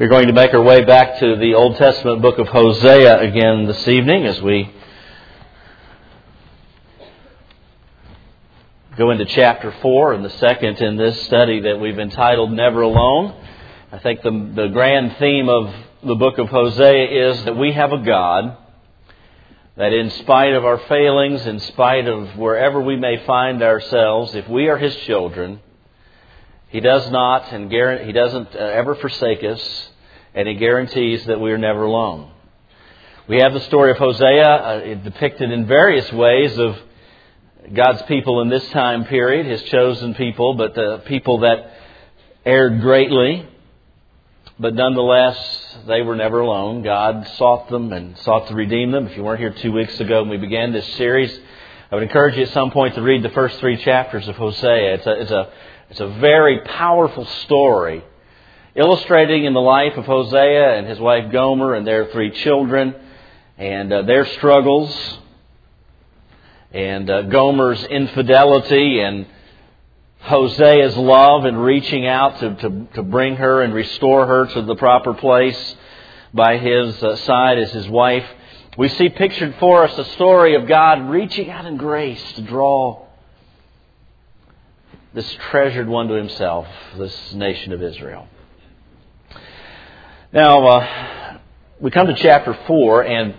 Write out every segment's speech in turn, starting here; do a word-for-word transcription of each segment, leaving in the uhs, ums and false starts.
We're going to make our way back to the Old Testament book of Hosea again this evening as we go into chapter four and the second in this study that we've entitled Never Alone. I think the, the grand theme of the book of Hosea is that we have a God that in spite of our failings, in spite of wherever we may find ourselves, if we are His children, He does not and guarantee, He doesn't ever forsake us, and He guarantees that we are never alone. We have the story of Hosea uh, depicted in various ways of God's people in this time period, His chosen people, but the people that erred greatly. But nonetheless, they were never alone. God sought them and sought to redeem them. If you weren't here two weeks ago when we began this series, I would encourage you at some point to read the first three chapters of Hosea. It's a, it's a, it's a very powerful story, illustrating in the life of Hosea and his wife Gomer and their three children and uh, their struggles and uh, Gomer's infidelity and Hosea's love and reaching out to, to, to bring her and restore her to the proper place by his uh, side as his wife. We see pictured for us a story of God reaching out in grace to draw this treasured one to Himself, this nation of Israel. Now, uh, we come to chapter four, and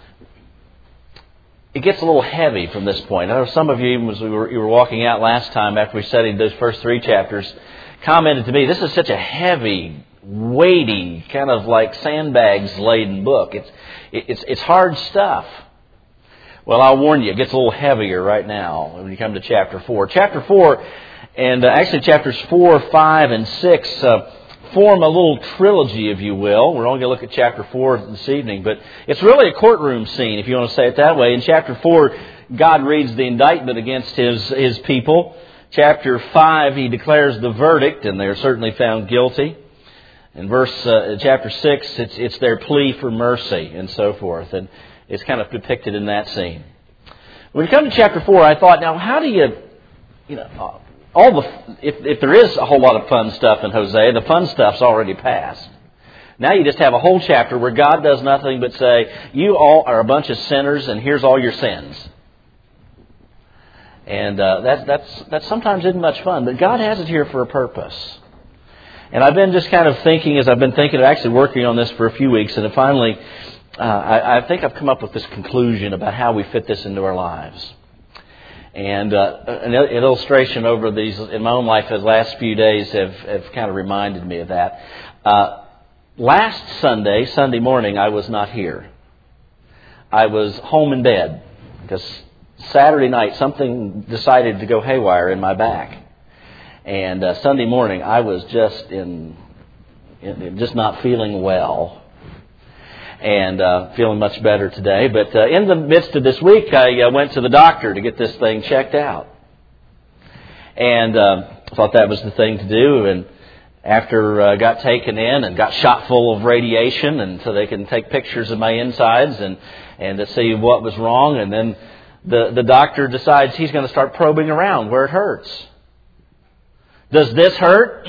it gets a little heavy from this point. I know some of you, even as we were, you were walking out last time after we studied those first three chapters, commented to me, this is such a heavy, weighty, kind of like sandbags-laden book. It's, it's, it's hard stuff. Well, I'll warn you, it gets a little heavier right now when you come to chapter four. Chapter four, and uh, actually chapters four, five, and six, uh, form a little trilogy, if you will. We're only going to look at chapter four this evening, but it's really a courtroom scene, if you want to say it that way. In chapter four, God reads the indictment against His, his people. Chapter five, He declares the verdict, and they're certainly found guilty. In verse uh, chapter six, it's, it's their plea for mercy, and so forth, and it's kind of depicted in that scene. When you come to chapter four, I thought, now how do you, you know, All the if, if there is a whole lot of fun stuff in Hosea, the fun stuff's already passed. Now you just have a whole chapter where God does nothing but say, you all are a bunch of sinners and here's all your sins. And uh, that, that's, that sometimes isn't much fun, but God has it here for a purpose. And I've been just kind of thinking, as I've been thinking, actually working on this for a few weeks, and finally uh, I, I think I've come up with this conclusion about how we fit this into our lives. And uh, an illustration over these in my own life the last few days have, have kind of reminded me of that. Uh, last Sunday, Sunday morning, I was not here. I was home in bed because Saturday night something decided to go haywire in my back. And uh, Sunday morning, I was just in, in just not feeling well. And uh, feeling much better today. But uh, in the midst of this week, I uh, went to the doctor to get this thing checked out. And uh, I thought that was the thing to do. And after I uh, got taken in and got shot full of radiation, and so they can take pictures of my insides and, and to see what was wrong. And then the, the doctor decides he's going to start probing around where it hurts. Does this hurt?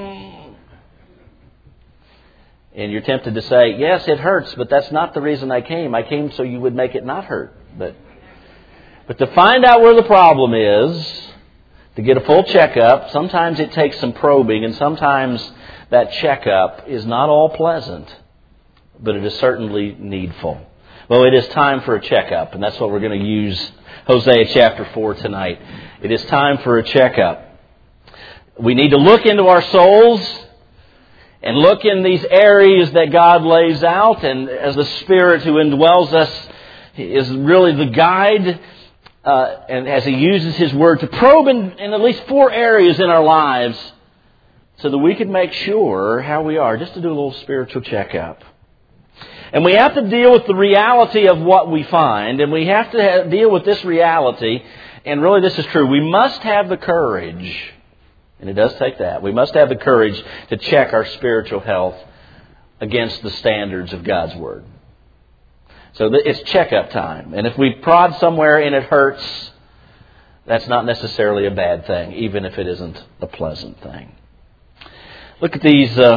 And you're tempted to say, yes, it hurts, but that's not the reason I came. I came so you would make it not hurt. But but to find out where the problem is, to get a full checkup, sometimes it takes some probing, and sometimes that checkup is not all pleasant, but it is certainly needful. Well, it is time for a checkup, and that's what we're going to use Hosea chapter four tonight. It is time for a checkup. We need to look into our souls and look in these areas that God lays out, and as the Spirit who indwells us is really the guide, uh, and as He uses His Word to probe in, in at least four areas in our lives so that we can make sure how we are, just to do a little spiritual checkup. And we have to deal with the reality of what we find, and we have to have, deal with this reality, and really this is true. We must have the courage. And it does take that. We must have the courage to check our spiritual health against the standards of God's Word. So it's checkup time. And if we prod somewhere and it hurts, that's not necessarily a bad thing, even if it isn't a pleasant thing. Look at these uh,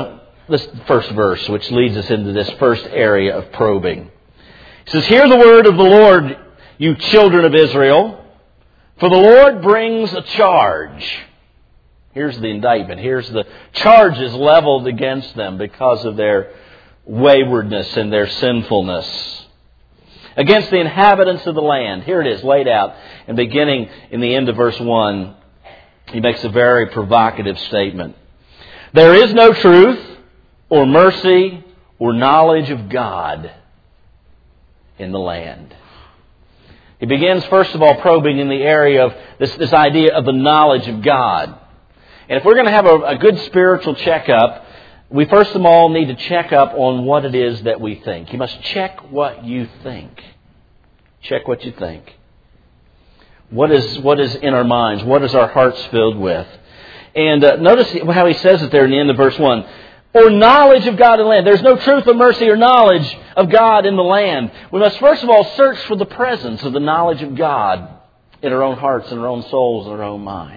this first verse, which leads us into this first area of probing. It says, "Hear the word of the Lord, you children of Israel, for the Lord brings a charge." Here's the indictment. Here's the charges leveled against them because of their waywardness and their sinfulness. Against the inhabitants of the land. Here it is laid out. And beginning in the end of verse one, he makes a very provocative statement. "There is no truth or mercy or knowledge of God in the land." He begins, first of all, probing in the area of this, this idea of the knowledge of God. And if we're going to have a, a good spiritual checkup, we first of all need to check up on what it is that we think. You must check what you think. Check what you think. What is what is in our minds? What is our hearts filled with? And uh, notice how he says it there in the end of verse one. Or knowledge of God in the land. There's no truth or mercy or knowledge of God in the land. We must first of all search for the presence of the knowledge of God in our own hearts and our own souls and our own minds.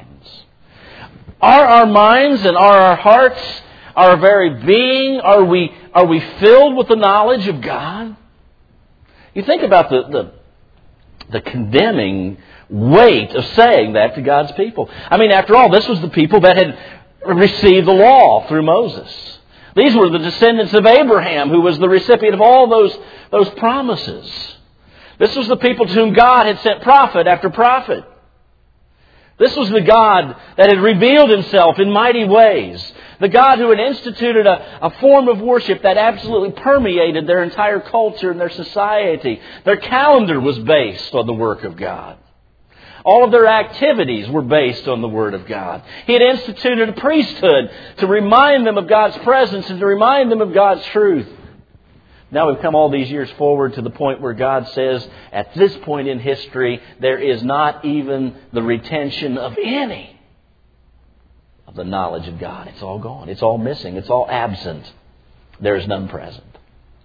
Are our minds and are our hearts, our very being, are we are we filled with the knowledge of God? You think about the the, the condemning weight of saying that to God's people. I mean, after all, this was the people that had received the law through Moses. These were the descendants of Abraham, who was the recipient of all those, those promises. This was the people to whom God had sent prophet after prophet. This was the God that had revealed Himself in mighty ways. The God who had instituted a, a form of worship that absolutely permeated their entire culture and their society. Their calendar was based on the work of God. All of their activities were based on the Word of God. He had instituted a priesthood to remind them of God's presence and to remind them of God's truth. Now we've come all these years forward to the point where God says, at this point in history, there is not even the retention of any of the knowledge of God. It's all gone. It's all missing. It's all absent. There is none present.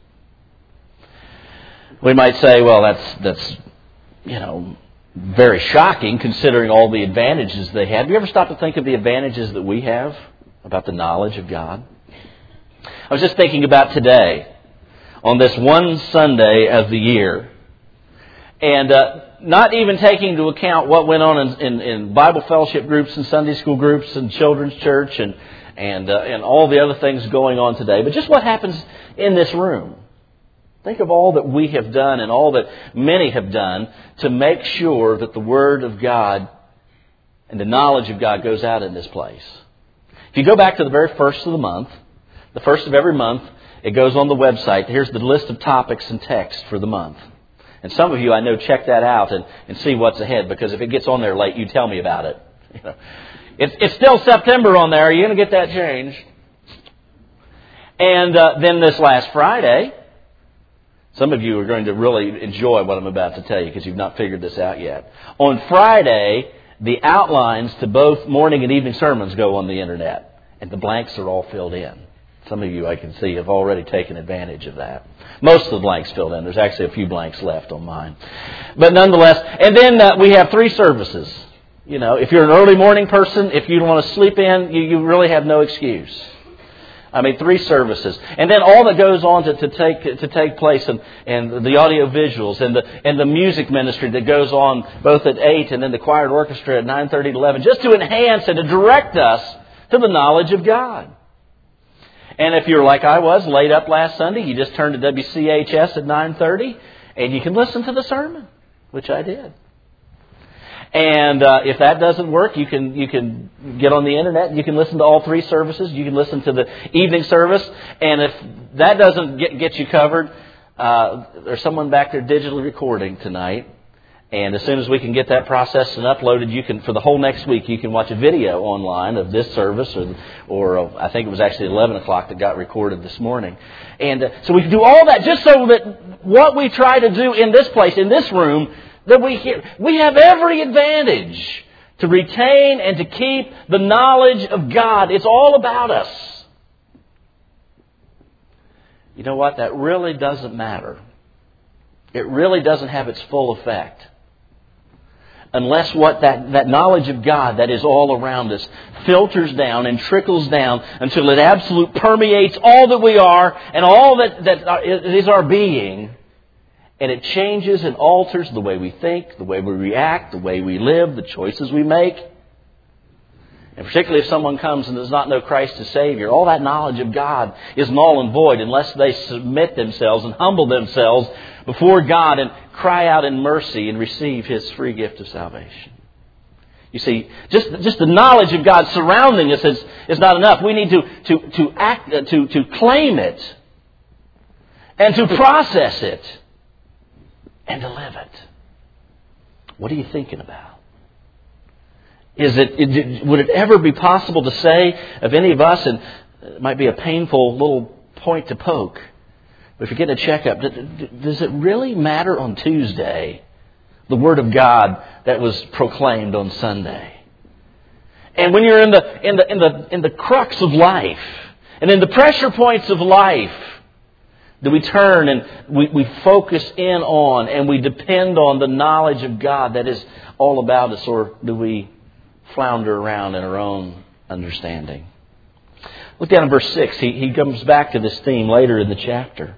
We might say, well, that's, that's, you know, very shocking considering all the advantages they had. Have you ever stopped to think of the advantages that we have about the knowledge of God? I was just thinking about today, on this one Sunday of the year, and uh, not even taking into account what went on in, in, in Bible fellowship groups and Sunday school groups and children's church and and uh, and all the other things going on today, but just what happens in this room. Think of all that we have done and all that many have done to make sure that the Word of God and the knowledge of God goes out in this place. If you go back to the very first of the month, the first of every month, it goes on the website. Here's the list of topics and text for the month. And some of you, I know, check that out and, and see what's ahead, because if it gets on there late, you tell me about it. You know, it's, it's still September on there. Are you going to get that changed? And uh, then this last Friday, some of you are going to really enjoy what I'm about to tell you because you've not figured this out yet. On Friday, the outlines to both morning and evening sermons go on the internet, and the blanks are all filled in. Some of you, I can see, have already taken advantage of that. Most of the blanks filled in. There's actually a few blanks left on mine. But nonetheless, and then uh, we have three services. You know, if you're an early morning person, if you want to sleep in, you, you really have no excuse. I mean, three services. And then all that goes on to, to take to take place, and, and the audio visuals and the and the music ministry that goes on both at eight and then the choir and orchestra at nine thirty to eleven, just to enhance and to direct us to the knowledge of God. And if you're like I was, late up last Sunday, you just turn to W C H S at nine thirty and you can listen to the sermon, which I did. And uh, if that doesn't work, you can you can get on the internet and you can listen to all three services. You can listen to the evening service. And if that doesn't get, get you covered, uh, there's someone back there digitally recording tonight. And as soon as we can get that processed and uploaded, you can, for the whole next week, you can watch a video online of this service, or, or uh, I think it was actually eleven o'clock that got recorded this morning. And uh, so we can do all that just so that what we try to do in this place, in this room, that we hear, we have every advantage to retain and to keep the knowledge of God. It's all about us. You know what? That really doesn't matter. It really doesn't have its full effect unless what that, that knowledge of God that is all around us filters down and trickles down until it absolutely permeates all that we are and all that, that is our being. And it changes and alters the way we think, the way we react, the way we live, the choices we make. And particularly if someone comes and does not know Christ as Savior, all that knowledge of God is null and void unless they submit themselves and humble themselves before God and cry out in mercy and receive His free gift of salvation. You see, just, just the knowledge of God surrounding us is, is not enough. We need to, to, to, act, to, to claim it and to process it and to live it. What are you thinking about? Is it, would it ever be possible to say of any of us, and it might be a painful little point to poke, but if you're getting a checkup, does it really matter on Tuesday, the Word of God that was proclaimed on Sunday? And when you're in the, in the, in the, in the crux of life, and in the pressure points of life, do we turn and we, we focus in on and we depend on the knowledge of God that is all about us, or do we flounder around in our own understanding? Look down in verse six. He, he comes back to this theme later in the chapter.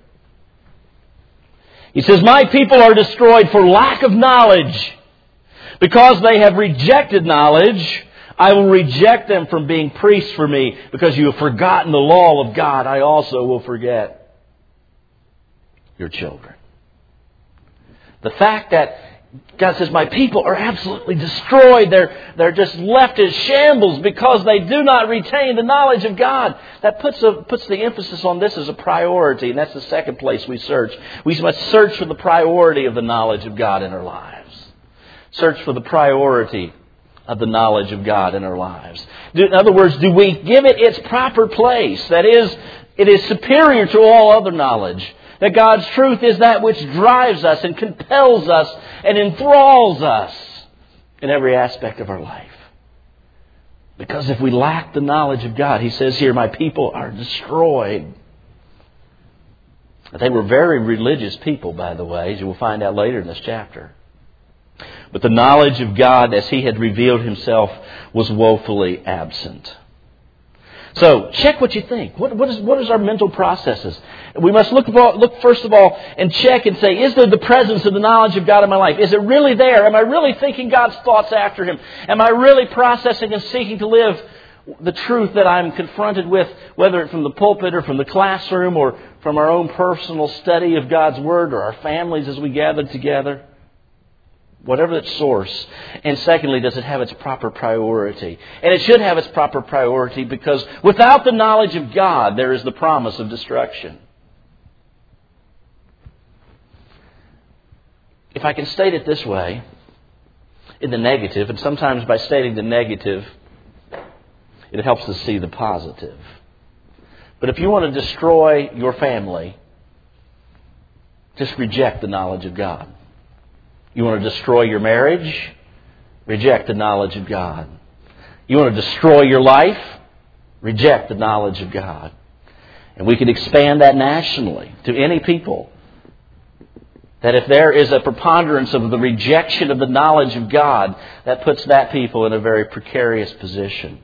He says, "My people are destroyed for lack of knowledge. Because they have rejected knowledge, I will reject them from being priests for me. Because you have forgotten the law of God, I also will forget your children." The fact that God says, my people are absolutely destroyed. They're, they're just left as shambles because they do not retain the knowledge of God. That puts, a, puts the emphasis on this as a priority. And that's the second place we search. We must search for the priority of the knowledge of God in our lives. Search for the priority of the knowledge of God in our lives. In other words, do we give it its proper place? That is, it is superior to all other knowledge. That God's truth is that which drives us and compels us and enthralls us in every aspect of our life. Because if we lack the knowledge of God, He says here, my people are destroyed. They were very religious people, by the way, as you will find out later in this chapter. But the knowledge of God as He had revealed Himself was woefully absent. So, check what you think. What, what, is, what is our mental processes? We must look, look first of all and check and say, is there the presence of the knowledge of God in my life? Is it really there? Am I really thinking God's thoughts after Him? Am I really processing and seeking to live the truth that I'm confronted with, whether it's from the pulpit or from the classroom or from our own personal study of God's Word or our families as we gather together? Whatever its source. And secondly, does it have its proper priority? And it should have its proper priority because without the knowledge of God, there is the promise of destruction. If I can state it this way, in the negative, and sometimes by stating the negative, it helps us see the positive. But if you want to destroy your family, just reject the knowledge of God. You want to destroy your marriage? Reject the knowledge of God. You want to destroy your life? Reject the knowledge of God. And we can expand that nationally to any people. That if there is a preponderance of the rejection of the knowledge of God, that puts that people in a very precarious position.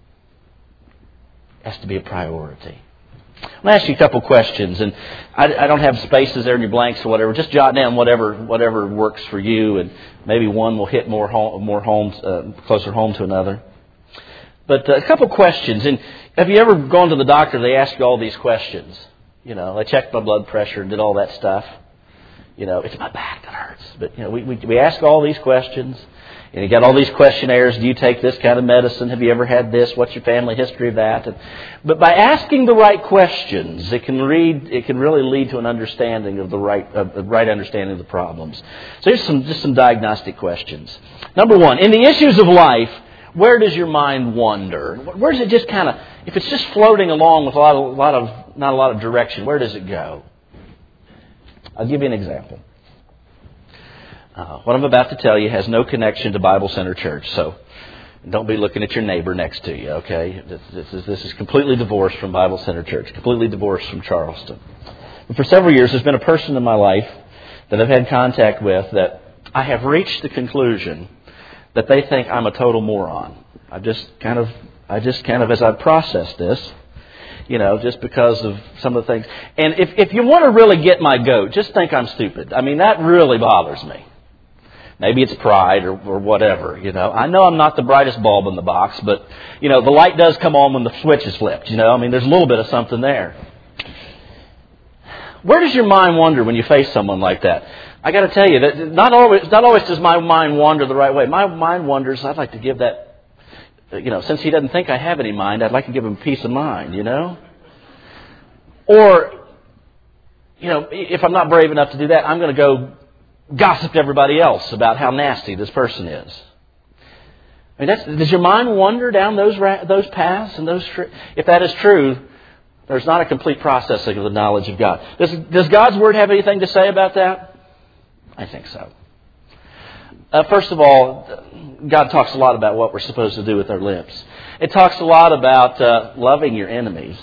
It has to be a priority. I'm going to ask you a couple questions, and I, I don't have spaces there in your blanks or whatever. Just jot down whatever whatever works for you, and maybe one will hit more home, more homes uh, closer home to another. But uh, a couple questions. And have you ever gone to the doctor? They ask you all these questions. You know, they checked my blood pressure and did all that stuff. You know, it's my back that hurts. But you know, we we, we ask all these questions. And you got all these questionnaires. Do you take this kind of medicine? Have you ever had this? What's your family history of that? And, but by asking the right questions, it can read. It can really lead to an understanding of the right, of the right understanding of the problems. So here's some just some diagnostic questions. Number one, in the issues of life, where does your mind wander? Where does it just kind of? If it's just floating along with a lot of, a lot of not a lot of direction, where does it go? I'll give you an example. Uh, what I'm about to tell you has no connection to Bible Center Church, so don't be looking at your neighbor next to you, okay? This, this, is, this is completely divorced from Bible Center Church, completely divorced from Charleston. And for several years, there's been a person in my life that I've had contact with that I have reached the conclusion that they think I'm a total moron. I just kind of, I just kind of, as I process this, you know, just because of some of the things. And if, if you want to really get my goat, just think I'm stupid. I mean, that really bothers me. Maybe it's pride or, or whatever, you know. I know I'm not the brightest bulb in the box, but, you know, the light does come on when the switch is flipped, you know. I mean, there's a little bit of something there. Where does your mind wander when you face someone like that? I got to tell you that not always, not always does my mind wander the right way. My mind wanders, I'd like to give that, you know, since he doesn't think I have any mind, I'd like to give him peace of mind, you know. Or, you know, if I'm not brave enough to do that, I'm going to go gossip to everybody else about how nasty this person is. I mean, that's, does your mind wander down those those paths and those? If that is true, there's not a complete processing of the knowledge of God. Does, does God's Word have anything to say about that? I think so. Uh, first of all, God talks a lot about what we're supposed to do with our lips. It talks a lot about uh, loving your enemies.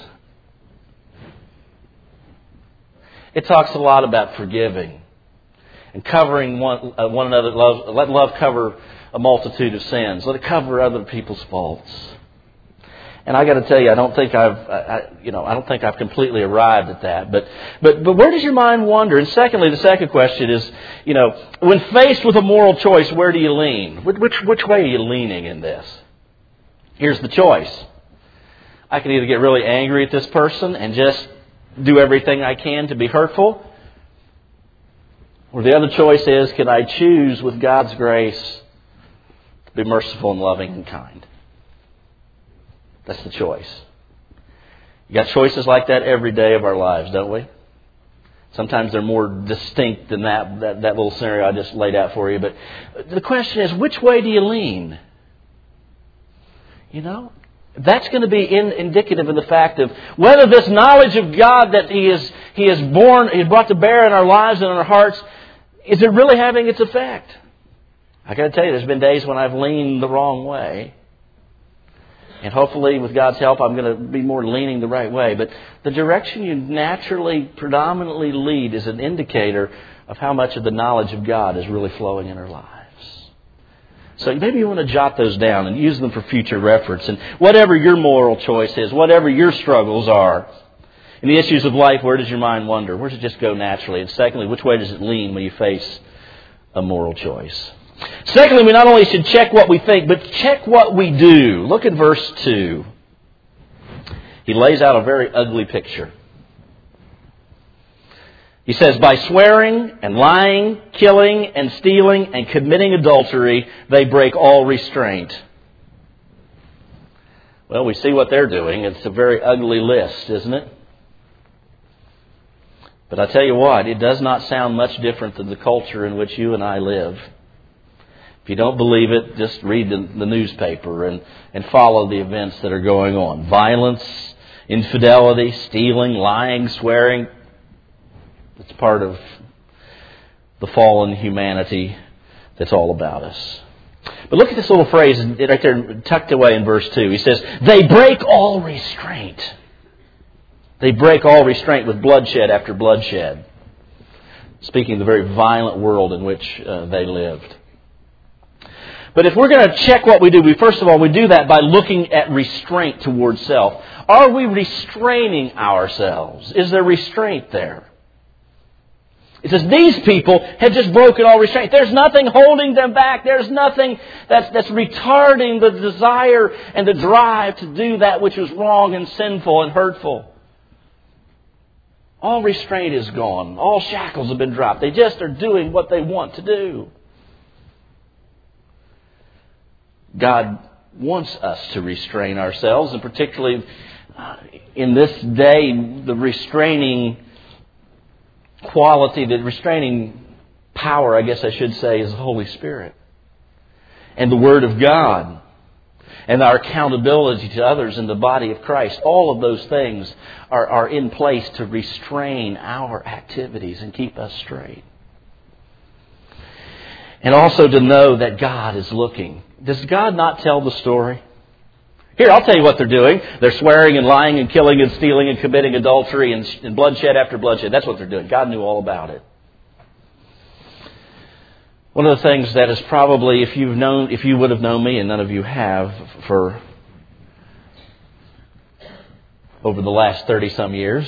It talks a lot about forgiving and covering one, uh, one another. Love, let love cover a multitude of sins. Let it cover other people's faults. And I got to tell you, I don't think I've, I, you know, I don't think I've completely arrived at that. But, but, but where does your mind wander? And secondly, the second question is, you know, when faced with a moral choice, where do you lean? Which, which way are you leaning in this? Here's the choice. I can either get really angry at this person and just do everything I can to be hurtful, or the other choice is, can I choose with God's grace to be merciful and loving and kind? That's the choice. You got choices like that every day of our lives, don't we? Sometimes they're more distinct than that, that, that little scenario I just laid out for you. But the question is, which way do you lean? You know? That's going to be in, indicative of the fact of whether this knowledge of God that He is He is born, He brought to bear in our lives and in our hearts, is it really having its effect? I got to tell you, there's been days when I've leaned the wrong way. And hopefully, with God's help, I'm going to be more leaning the right way. But the direction you naturally, predominantly lead is an indicator of how much of the knowledge of God is really flowing in our lives. So maybe you want to jot those down and use them for future reference. And whatever your moral choice is, whatever your struggles are, in the issues of life, where does your mind wander? Where does it just go naturally? And secondly, which way does it lean when you face a moral choice? Secondly, we not only should check what we think, but check what we do. Look at verse two. He lays out a very ugly picture. He says, by swearing and lying, killing and stealing and committing adultery, they break all restraint. Well, we see what they're doing. It's a very ugly list, isn't it? But I tell you what, it does not sound much different than the culture in which you and I live. If you don't believe it, just read the, the newspaper and, and follow the events that are going on. Violence, infidelity, stealing, lying, swearing. It's part of the fallen humanity that's all about us. But look at this little phrase right there tucked away in verse two. He says, they break all restraint. They break all restraint with bloodshed after bloodshed. Speaking of the very violent world in which uh, they lived. But if we're going to check what we do, we first of all, we do that by looking at restraint towards self. Are we restraining ourselves? Is there restraint there? It says these people have just broken all restraint. There's nothing holding them back. There's nothing that's, that's retarding the desire and the drive to do that which is wrong and sinful and hurtful. All restraint is gone. All shackles have been dropped. They just are doing what they want to do. God wants us to restrain ourselves, and particularly uh, in this day, the restraining quality, the restraining power, I guess I should say, is the Holy Spirit and the Word of God and our accountability to others in the body of Christ. All of those things are, are in place to restrain our activities and keep us straight. And also to know that God is looking. Does God not tell the story? Here, I'll tell you what they're doing. They're swearing and lying and killing and stealing and committing adultery and, and bloodshed after bloodshed. That's what they're doing. God knew all about it. One of the things that is probably, if you've known, if you would have known me, and none of you have, for over the last thirty some years,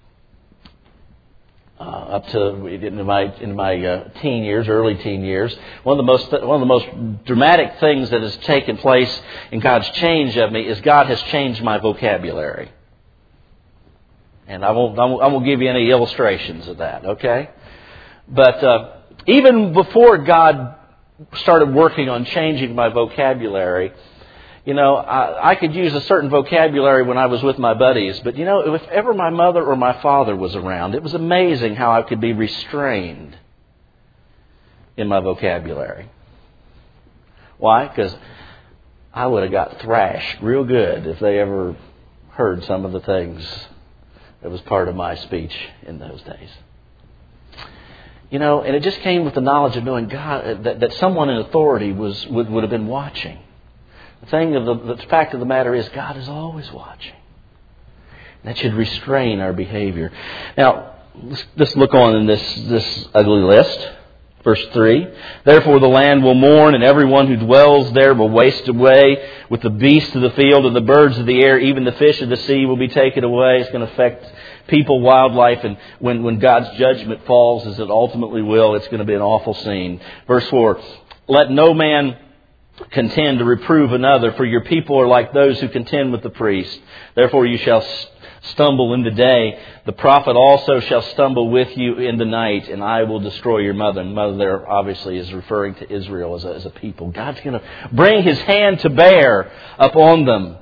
uh, up to in my in my uh, teen years, early teen years, one of the most one of the most dramatic things that has taken place in God's change of me is God has changed my vocabulary. And I won't I won't, I won't give you any illustrations of that, okay? But uh, even before God started working on changing my vocabulary, you know, I, I could use a certain vocabulary when I was with my buddies. But, you know, if ever my mother or my father was around, it was amazing how I could be restrained in my vocabulary. Why? Because I would have got thrashed real good if they ever heard some of the things that was part of my speech in those days. You know, and it just came with the knowledge of knowing God, that, that someone in authority was would, would have been watching. The thing of the, the fact of the matter is, God is always watching. That should restrain our behavior. Now, let's, let's look on in this this ugly list. Verse three, therefore the land will mourn, and everyone who dwells there will waste away. With the beasts of the field and the birds of the air, even the fish of the sea will be taken away. It's going to affect people, wildlife, and when, when God's judgment falls, as it ultimately will, it's going to be an awful scene. Verse four, let no man contend to reprove another, for your people are like those who contend with the priest. Therefore you shall stumble in the day. The prophet also shall stumble with you in the night, and I will destroy your mother. And mother there obviously is referring to Israel as a, as a people. God's going to bring His hand to bear upon them.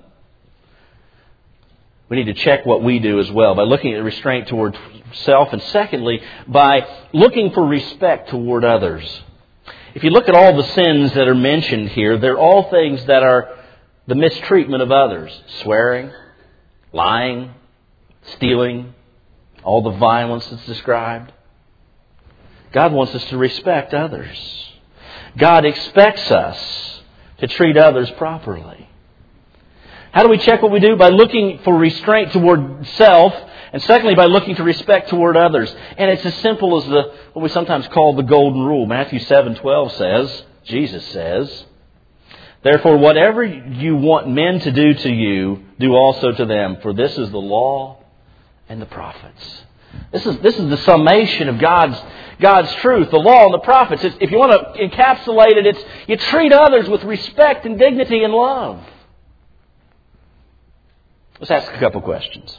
We need to check what we do as well by looking at restraint toward self, and secondly, by looking for respect toward others. If you look at all the sins that are mentioned here, they're all things that are the mistreatment of others. Swearing, lying, stealing, all the violence that's described. God wants us to respect others. God expects us to treat others properly. How do we check what we do? By looking for restraint toward self, and secondly, by looking to respect toward others. And it's as simple as the what we sometimes call the golden rule. Matthew seven twelve says, Jesus says, therefore, whatever you want men to do to you, do also to them, for this is the law and the prophets. This is this is the summation of God's God's truth, the law and the prophets. It's, if you want to encapsulate it, it's you treat others with respect and dignity and love. Let's ask a couple questions.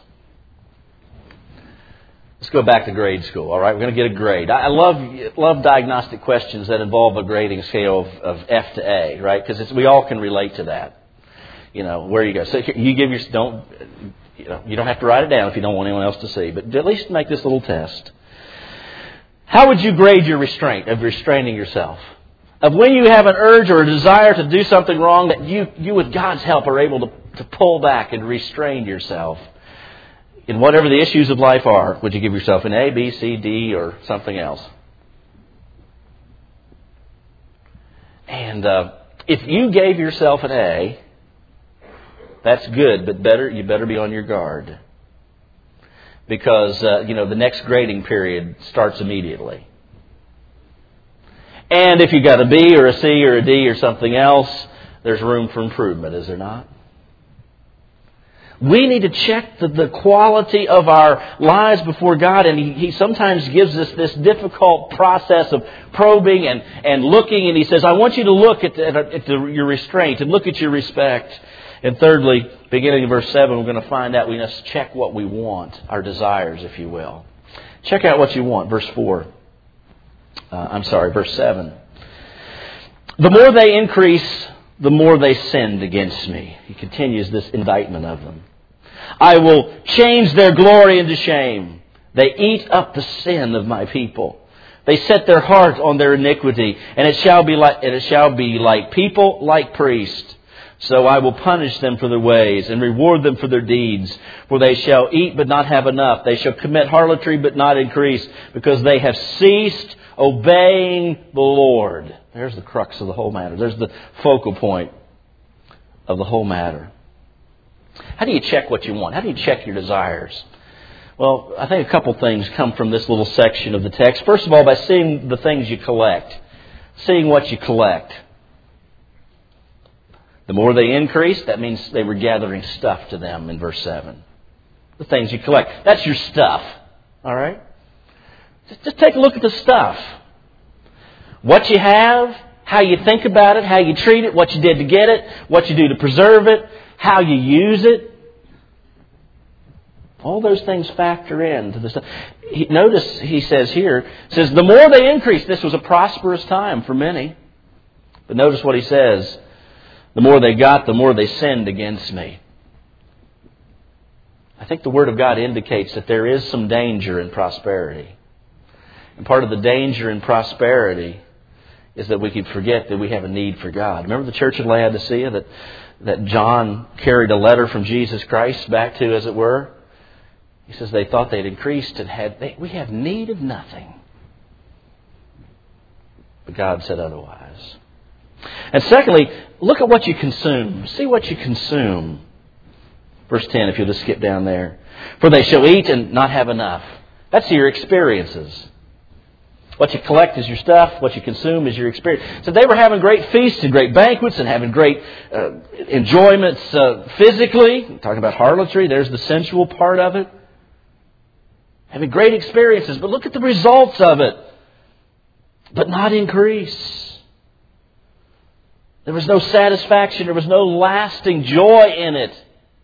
Let's go back to grade school. All right, we're going to get a grade. I love love diagnostic questions that involve a grading scale of, of F to A, right? Because we all can relate to that. You know, where you go. So you give your don't. You know, you don't have to write it down if you don't want anyone else to see, but at least make this little test. How would you grade your restraint of restraining yourself? Of when you have an urge or a desire to do something wrong that you, you with God's help are able to, to pull back and restrain yourself in whatever the issues of life are. Would you give yourself an A, B, C, D, or something else? And uh, if you gave yourself an A, that's good, but better you better be on your guard. Because, uh, you know, the next grading period starts immediately. And if you got a B or a C or a D or something else, there's room for improvement, is there not? We need to check the, the quality of our lives before God, and he, he sometimes gives us this difficult process of probing and, and looking, and He says, I want you to look at, the, at the, your restraint and look at your respect. And thirdly, beginning in verse seven, we're going to find out we must check what we want, our desires, if you will. Check out what you want. Verse four. Uh, I'm sorry, verse seven. The more they increase, the more they sinned against me. He continues this indictment of them. I will change their glory into shame. They eat up the sin of my people. They set their heart on their iniquity, and it shall be like, and it shall be like people, like priests. So I will punish them for their ways and reward them for their deeds. For they shall eat but not have enough. They shall commit harlotry but not increase, because they have ceased obeying the Lord. There's the crux of the whole matter. There's the focal point of the whole matter. How do you check what you want? How do you check your desires? Well, I think a couple things come from this little section of the text. First of all, by seeing the things you collect. seeing what you collect. The more they increased, that means they were gathering stuff to them in verse seven. The things you collect. That's your stuff. All right? Just, just take a look at the stuff. What you have, how you think about it, how you treat it, what you did to get it, what you do to preserve it, how you use it. All those things factor into the stuff. He, notice he says here, says the more they increased, this was a prosperous time for many. But notice what he says. The more they got, the more they sinned against me. I think the Word of God indicates that there is some danger in prosperity. And part of the danger in prosperity is that we could forget that we have a need for God. Remember the church of Laodicea that, that John carried a letter from Jesus Christ back to, as it were? He says they thought they'd increased and had, they, we have need of nothing. But God said otherwise. And secondly, look at what you consume. See what you consume. Verse ten, if you'll just skip down there. For they shall eat and not have enough. That's your experiences. What you collect is your stuff. What you consume is your experience. So they were having great feasts and great banquets and having great uh, enjoyments uh, physically. I'm talking about harlotry. There's the sensual part of it. Having great experiences. But look at the results of it. But not increase. There was no satisfaction. There was no lasting joy in it.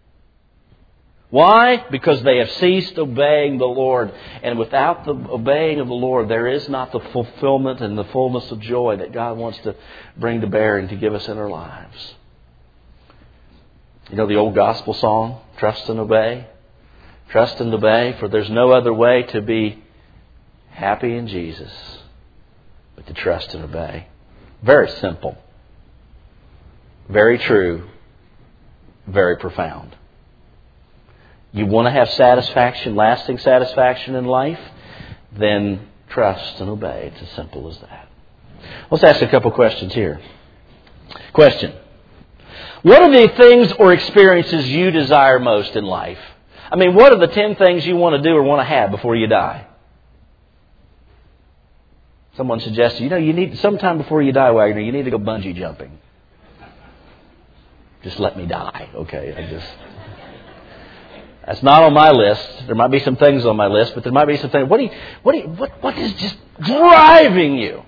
Why? Because they have ceased obeying the Lord. And without the obeying of the Lord, there is not the fulfillment and the fullness of joy that God wants to bring to bear and to give us in our lives. You know the old gospel song, Trust and Obey? Trust and obey, for there's no other way to be happy in Jesus but to trust and obey. Very simple. Very true. Very profound. You want to have satisfaction, lasting satisfaction in life? Then trust and obey. It's as simple as that. Let's ask a couple questions here. Question. What are the things or experiences you desire most in life? I mean, what are the ten things you want to do or want to have before you die? Someone suggested, you know, you need sometime before you die, Wagner, you need to go bungee jumping. Just let me die. Okay, I just... That's not on my list. There might be some things on my list, but there might be some things. What do you, what do you, what, what is just driving you?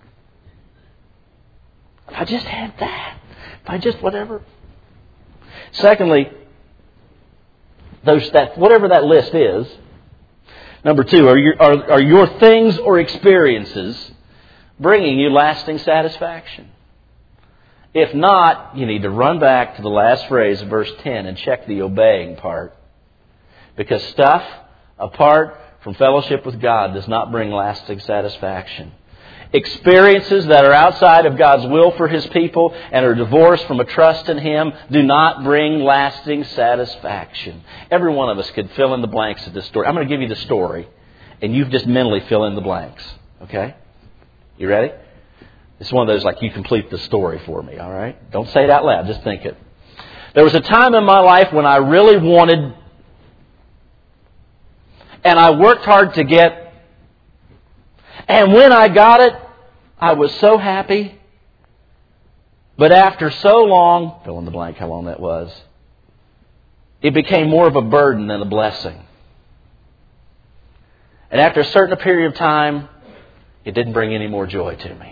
If I just had that. If I just whatever. Secondly, those that whatever that list is. Number two, are your are, are your things or experiences bringing you lasting satisfaction? If not, you need to run back to the last phrase of verse ten and check the obeying part. Because stuff apart from fellowship with God does not bring lasting satisfaction. Experiences that are outside of God's will for His people and are divorced from a trust in Him do not bring lasting satisfaction. Every one of us could fill in the blanks of this story. I'm going to give you the story, and you just mentally fill in the blanks. Okay? You ready? It's one of those like you complete the story for me, all right? Don't say it out loud, just think it. There was a time in my life when I really wanted, and I worked hard to get, and when I got it, I was so happy. But after so long, fill in the blank how long that was, it became more of a burden than a blessing. And after a certain period of time, it didn't bring any more joy to me.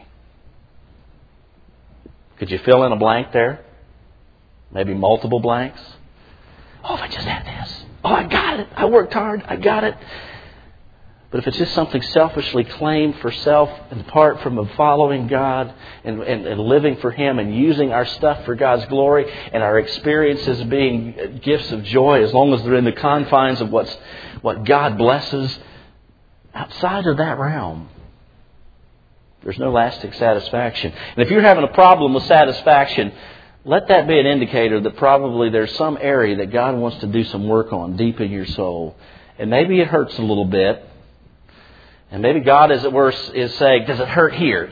Could you fill in a blank there? Maybe multiple blanks? Oh, if I just had this. Oh, I got it. I worked hard. I got it. But if it's just something selfishly claimed for self and apart from following God and, and, and living for Him and using our stuff for God's glory and our experiences being gifts of joy as long as they're in the confines of what's, what God blesses, outside of that realm, there's no lasting satisfaction. And if you're having a problem with satisfaction, let that be an indicator that probably there's some area that God wants to do some work on deep in your soul. And maybe it hurts a little bit. And maybe God, as it were, is saying, does it hurt here?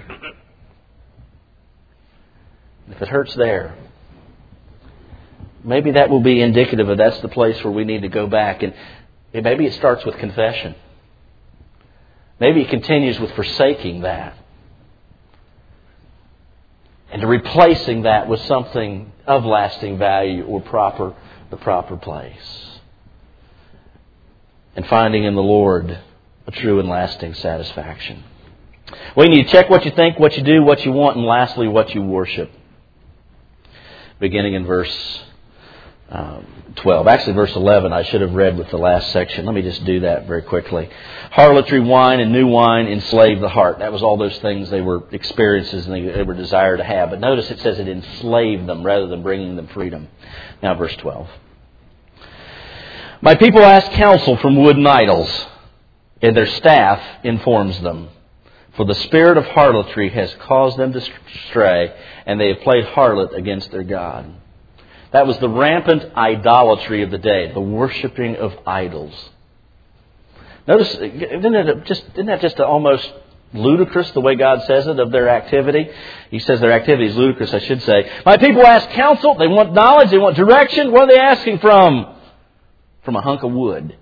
If it hurts there, maybe that will be indicative of that's the place where we need to go back. And maybe it starts with confession. Maybe it continues with forsaking that. and to replacing that with something of lasting value or proper, the proper place. And finding in the Lord a true and lasting satisfaction. We need to check what you think, what you do, what you want, and lastly, what you worship. Beginning in verse um, twelve. Actually, verse eleven I should have read with the last section. Let me just do that very quickly. Harlotry, wine, and new wine enslave the heart. That was all those things they were experiences and they, they were desired to have. But notice it says it enslaved them rather than bringing them freedom. Now verse twelve. My people ask counsel from wooden idols, and their staff informs them. For the spirit of harlotry has caused them to stray, and they have played harlot against their God. That was the rampant idolatry of the day, the worshiping of idols. Notice, isn't, it just, isn't that just almost ludicrous the way God says it of their activity? He says their activity is ludicrous, I should say. My people ask counsel, they want knowledge, they want direction. What are they asking from? From a hunk of wood.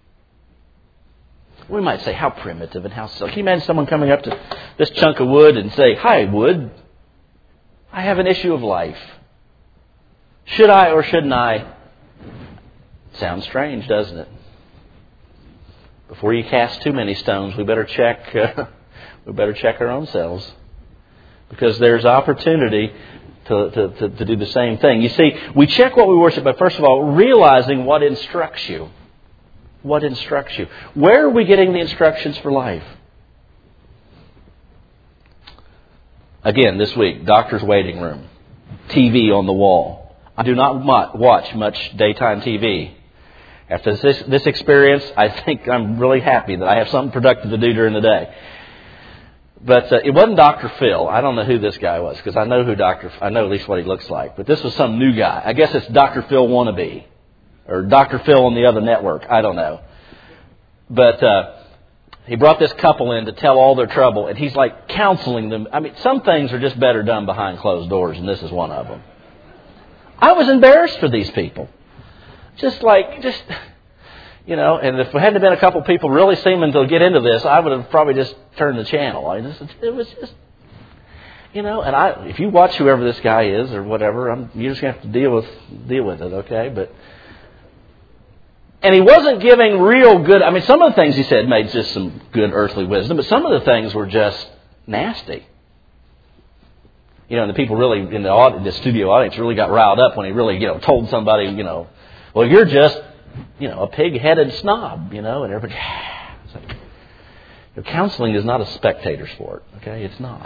We might say, how primitive and how silly. Can you imagine someone coming up to this chunk of wood and say, hi, wood, I have an issue of life. Should I or shouldn't I? Sounds strange, doesn't it? Before you cast too many stones, we better check. Uh, we better check our own selves, because there's opportunity to, to, to, to do the same thing. You see, we check what we worship, but first of all, realizing what instructs you. What instructs you? Where are we getting the instructions for life? Again, this week, doctor's waiting room, T V on the wall. I do not watch much daytime T V. After this, this experience, I think I'm really happy that I have something productive to do during the day. But uh, it wasn't Doctor Phil. I don't know who this guy was, because I know who Doctor I know at least what he looks like. But this was some new guy. I guess it's Doctor Phil wannabe, or Doctor Phil on the other network. I don't know. But uh, he brought this couple in to tell all their trouble, and he's like counseling them. I mean, some things are just better done behind closed doors, and this is one of them. I was embarrassed for these people. Just like, just, you know, and if there hadn't been a couple people really seeming to get into this, I would have probably just turned the channel. I just, it was just, you know, and I, if you watch whoever this guy is or whatever, I'm, you're just going to have to deal with, deal with it, okay? But, and he wasn't giving real good, I mean, some of the things he said made just some good earthly wisdom, but some of the things were just nasty. You know, and the people really in the, audience, the studio audience really got riled up when he really, you know, told somebody, you know, well, you're just, you know, a pig-headed snob, you know, and everybody, it's like, you know, counseling is not a spectator sport, okay? It's not.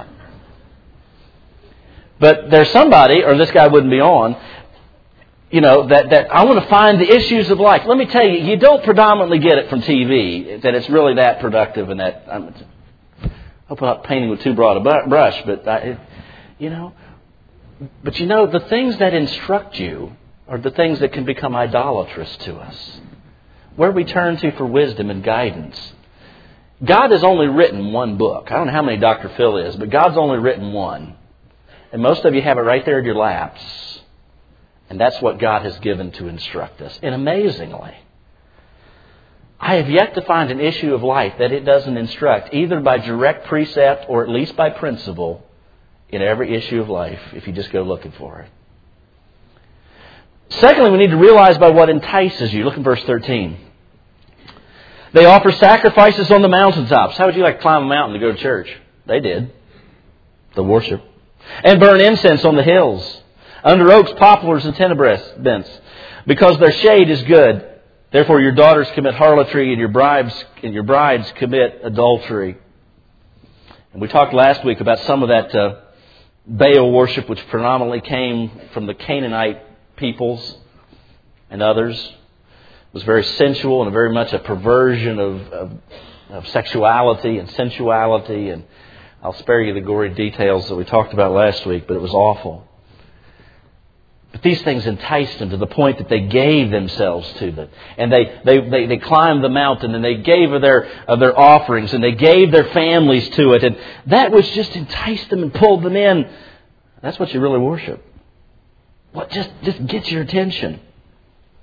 But there's somebody, or this guy wouldn't be on, you know, that, that I want to find the issues of life. Let me tell you, you don't predominantly get it from T V, that it's really that productive and that, I'm, I hope I'm not painting with too broad a brush, but, I, it, you know, but you know, the things that instruct you are the things that can become idolatrous to us. Where we turn to for wisdom and guidance. God has only written one book. I don't know how many Doctor Phil is, but God's only written one. And most of you have it right there in your laps. And that's what God has given to instruct us. And amazingly, I have yet to find an issue of life that it doesn't instruct, either by direct precept or at least by principle, in every issue of life, if you just go looking for it. Secondly, we need to realize by what entices you. Look at verse thirteen. They offer sacrifices on the mountaintops. How would you like to climb a mountain to go to church? They did. The worship. And burn incense on the hills, under oaks, poplars, and terebinths, because their shade is good. Therefore your daughters commit harlotry, and your brides and your brides commit adultery. And we talked last week about some of that uh, Baal worship, which predominantly came from the Canaanite peoples and others. It was very sensual and very much a perversion of, of, of sexuality and sensuality. And I'll spare you the gory details that we talked about last week, but it was awful. But these things enticed them to the point that they gave themselves to them. And they, they, they, they climbed the mountain and they gave of their, of their offerings and they gave their families to it. And that was just enticed them and pulled them in. That's what you really worship. What just, just gets your attention.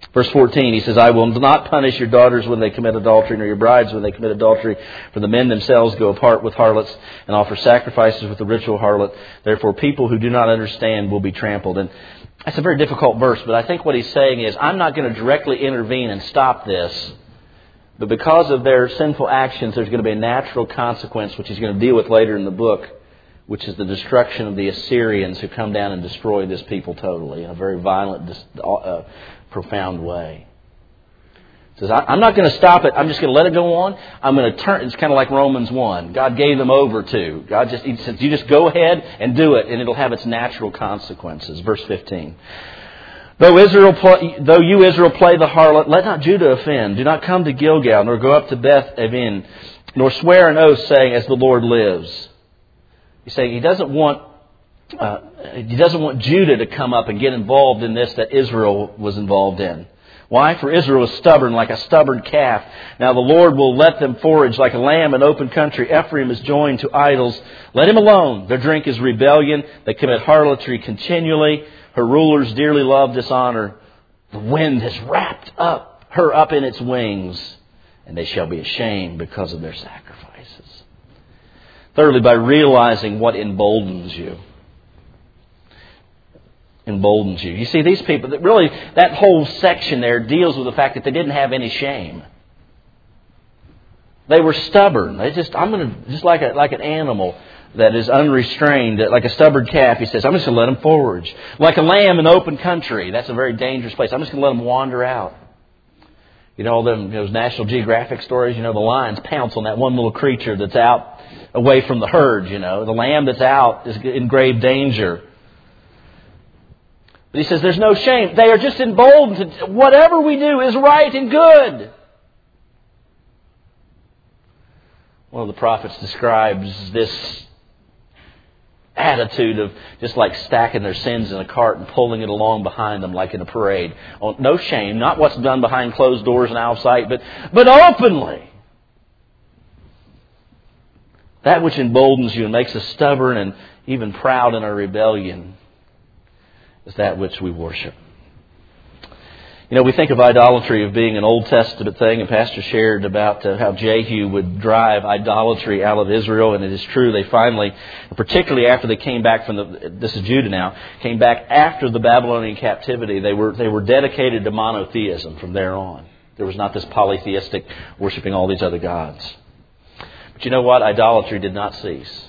Verse fourteen, he says, I will not punish your daughters when they commit adultery, nor your brides when they commit adultery. For the men themselves go apart with harlots and offer sacrifices with the ritual harlot. Therefore, people who do not understand will be trampled. And that's a very difficult verse, but I think what he's saying is, I'm not going to directly intervene and stop this. But because of their sinful actions, there's going to be a natural consequence, which he's going to deal with later in the book, which is the destruction of the Assyrians who come down and destroy this people totally in a very violent, uh, profound way. He says, I'm not going to stop it. I'm just going to let it go on. I'm going to turn. It's kind of like Romans one. God gave them over to. God just he says, you just go ahead and do it, and it'll have its natural consequences. Verse fifteen. Though Israel, play, though you Israel play the harlot, let not Judah offend. Do not come to Gilgal, nor go up to Beth Aven, nor swear an oath, saying, as the Lord lives. He's saying he doesn't want uh, he doesn't want Judah to come up and get involved in this that Israel was involved in. Why? For Israel is stubborn like a stubborn calf. Now the Lord will let them forage like a lamb in open country. Ephraim is joined to idols. Let him alone. Their drink is rebellion. They commit harlotry continually. Her rulers dearly love dishonor. The wind has wrapped up her up in its wings, and they shall be ashamed because of their sacrifices. Thirdly, by realizing what emboldens you. Emboldens you. You see, these people, that really, that whole section there deals with the fact that they didn't have any shame. They were stubborn. They just, I'm going to, just like a, like an animal that is unrestrained, like a stubborn calf, he says, I'm just going to let them forage. Like a lamb in open country. That's a very dangerous place. I'm just going to let them wander out. You know, all them, those National Geographic stories, you know, the lions pounce on that one little creature that's out away from the herd, you know. The lamb that's out is in grave danger. But he says there's no shame. They are just emboldened to whatever we do is right and good. One of the prophets describes this attitude of just like stacking their sins in a cart and pulling it along behind them like in a parade. No shame, not what's done behind closed doors and out of sight, but, but openly. That which emboldens you and makes us stubborn and even proud in our rebellion is that which we worship. You know, we think of idolatry of being an Old Testament thing, and Pastor shared about uh, how Jehu would drive idolatry out of Israel, and it is true. They finally, particularly after they came back from the, this is Judah now, came back after the Babylonian captivity, they were they were dedicated to monotheism from there on. There was not this polytheistic worshiping all these other gods. But you know what? Idolatry did not cease.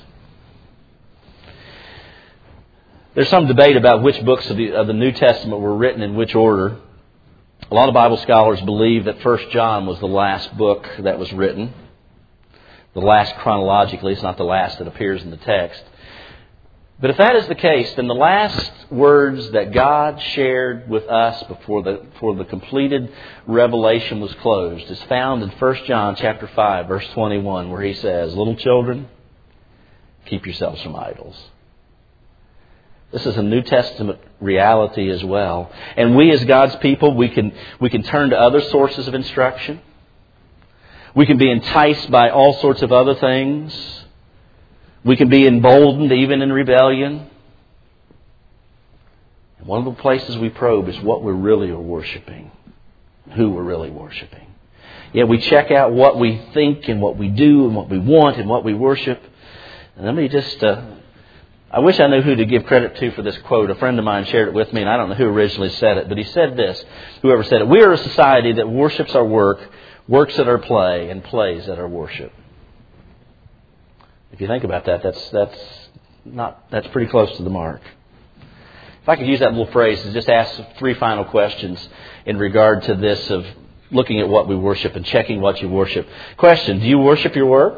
There's some debate about which books of the, of the New Testament were written in which order. A lot of Bible scholars believe that First John was the last book that was written. The last chronologically, it's not the last that appears in the text. But if that is the case, then the last words that God shared with us before the, before the completed revelation was closed is found in First John chapter five, verse twenty-one, where he says, "Little children, keep yourselves from idols." This is a New Testament reality as well. And we as God's people, we can we can turn to other sources of instruction. We can be enticed by all sorts of other things. We can be emboldened even in rebellion. And one of the places we probe is what we really are worshiping. Who we're really worshiping. Yet we check out what we think and what we do and what we want and what we worship. And let me just... Uh, I wish I knew who to give credit to for this quote. A friend of mine shared it with me, and I don't know who originally said it, but he said this, whoever said it: "We are a society that worships our work, works at our play, and plays at our worship." If you think about that, that's that's not that's pretty close to the mark. If I could use that little phrase to just ask three final questions in regard to this of looking at what we worship and checking what you worship. Question: do you worship your work?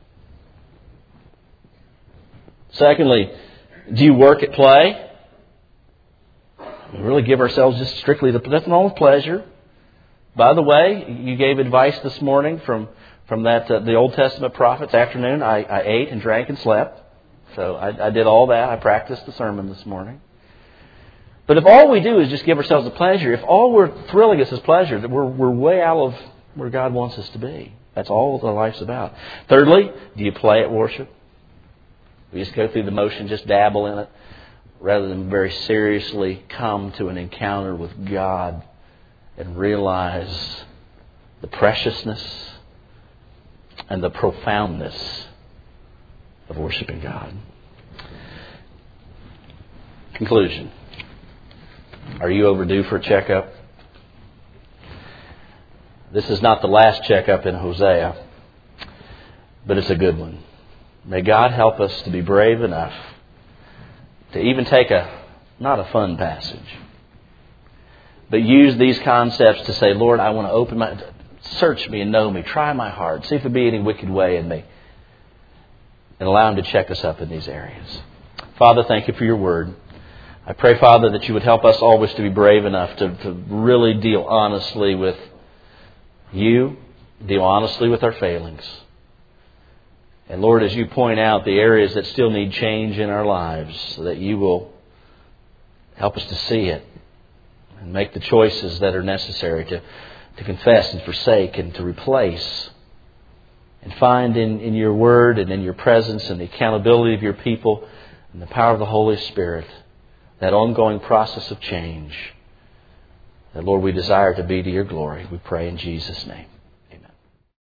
Secondly, do you work at play? We really give ourselves just strictly to nothing wrong with pleasure. By the way, you gave advice this morning from from that uh, the Old Testament prophets. Afternoon, I, I ate and drank and slept. So I, I did all that. I practiced the sermon this morning. But if all we do is just give ourselves a pleasure, if all we're thrilling us is pleasure, that we're we're way out of where God wants us to be. That's all our life's about. Thirdly, do you play at worship? We just go through the motion, just dabble in it, rather than very seriously come to an encounter with God and realize the preciousness and the profoundness of worshiping God. Conclusion. Are you overdue for a checkup? This is not the last checkup in Hosea, but it's a good one. May God help us to be brave enough to even take a, not a fun passage, but use these concepts to say, Lord, I want to open my, search me and know me, try my heart, see if there be any wicked way in me, and allow Him to check us up in these areas. Father, thank You for Your Word. I pray, Father, that You would help us always to be brave enough to, to really deal honestly with You, deal honestly with our failings. And Lord, as You point out the areas that still need change in our lives, so that You will help us to see it and make the choices that are necessary to, to confess and forsake and to replace. And find in, in Your Word and in Your presence and the accountability of Your people and the power of the Holy Spirit that ongoing process of change that, Lord, we desire to be to Your glory. We pray in Jesus' name.